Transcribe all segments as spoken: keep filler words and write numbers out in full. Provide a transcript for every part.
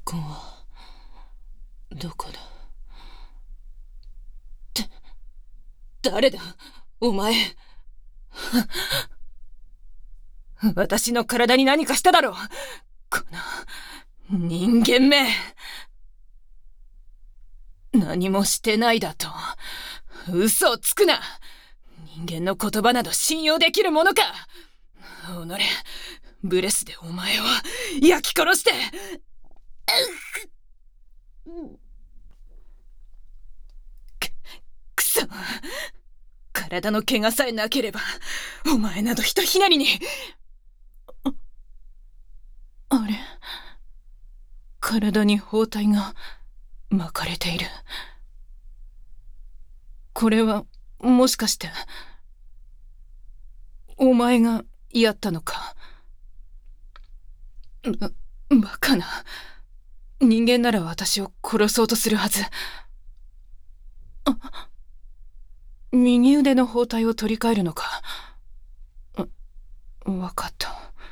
こはどこだ。って誰だお前。私の体に何かしただろう、この人間め。何もしてないだと嘘をつくな。人間の言葉など信用できるものか。おのれ、ブレスでお前を焼き殺して。く、くそ。体の怪我さえなければお前などひとひねりに。あ、あれ、体に包帯が巻かれている。これはもしかしてお前がやったのか。ば、バカな。人間なら私を殺そうとするはず。あ、右腕の包帯を取り替えるのか。わ、わかった。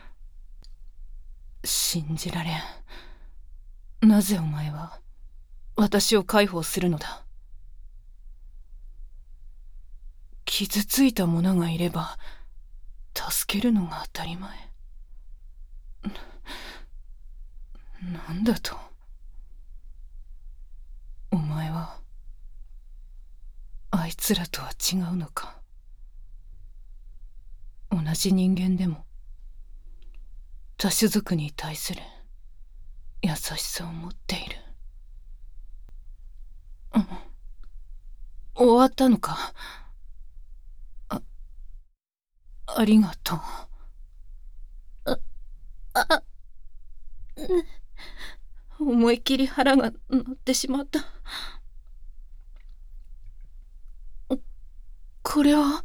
信じられん。なぜお前は私を解放するのだ。傷ついた者がいれば助けるのが当たり前。なんだと。お前はあいつらとは違うのか。同じ人間でも他種族に対する優しさを持っている。うん、終わったのか。あ、ありがとう。あ、あ、思い切り腹が鳴ってしまった。これは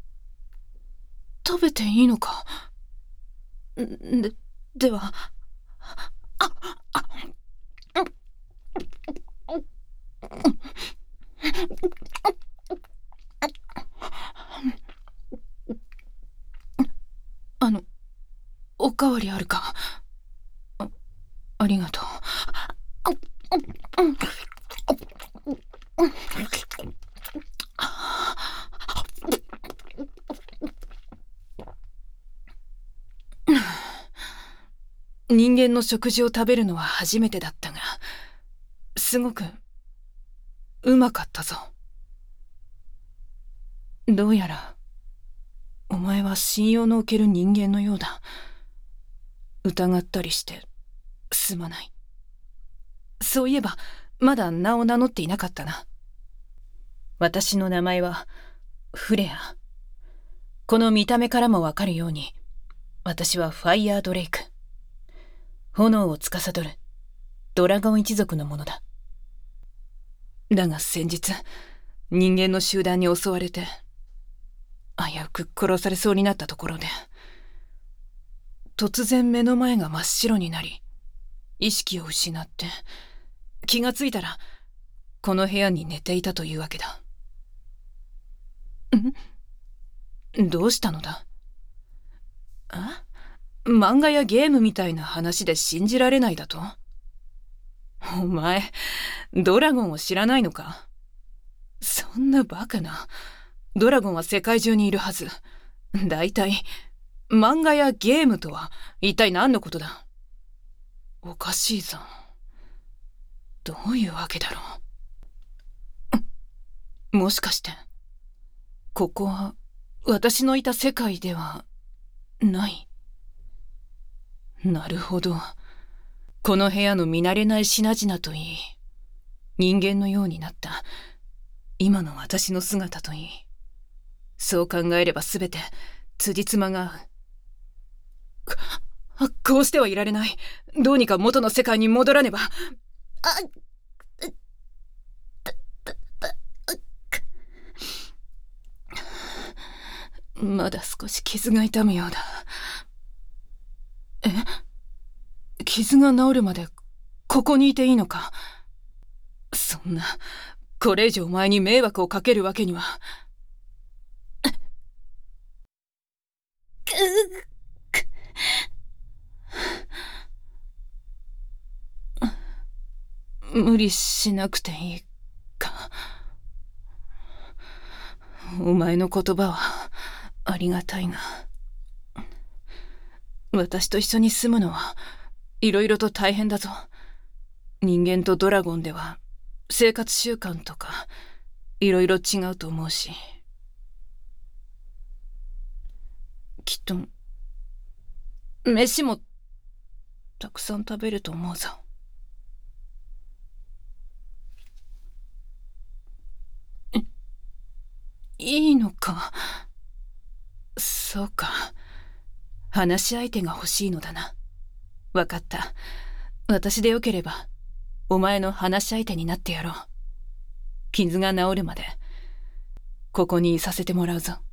食べていいのか。で、では、あ、あ、あの、おかわりあるか。あ、ありがとう。人間の食事を食べるのは初めてだったが、すごくうまかったぞ。どうやらお前は信用のおける人間のようだ。疑ったりしてすまない。そういえばまだ名を名乗っていなかったな。私の名前はフレア。この見た目からもわかるように、私はファイヤードレイク。炎を司るドラゴン一族のものだ。だが先日、人間の集団に襲われて危うく殺されそうになったところで、突然目の前が真っ白になり、意識を失って、気がついたらこの部屋に寝ていたというわけだ。ん？どうしたのだ？あ？漫画やゲームみたいな話で信じられないだと？お前、ドラゴンを知らないのか？そんなバカな。ドラゴンは世界中にいるはず。だいたい漫画やゲームとは一体何のことだ？おかしいぞ。どういうわけだろう。もしかしてここは私のいた世界ではない？なるほど。この部屋の見慣れない品々といい、人間のようになった今の私の姿といい、そう考えればすべて辻褄が合う。こうしてはいられない。どうにか元の世界に戻らねば。あまだ少し傷が痛むようだ。え？傷が治るまでここにいていいのか？そんな、これ以上お前に迷惑をかけるわけには。 無理しなくていいか。お前の言葉はありがたいが、私と一緒に住むのはいろいろと大変だぞ。人間とドラゴンでは生活習慣とかいろいろ違うと思うし、きっと飯もたくさん食べると思うぞ。いいのか。そうか。話し相手が欲しいのだな。わかった。私でよければお前の話し相手になってやろう。傷が治るまでここにいさせてもらうぞ。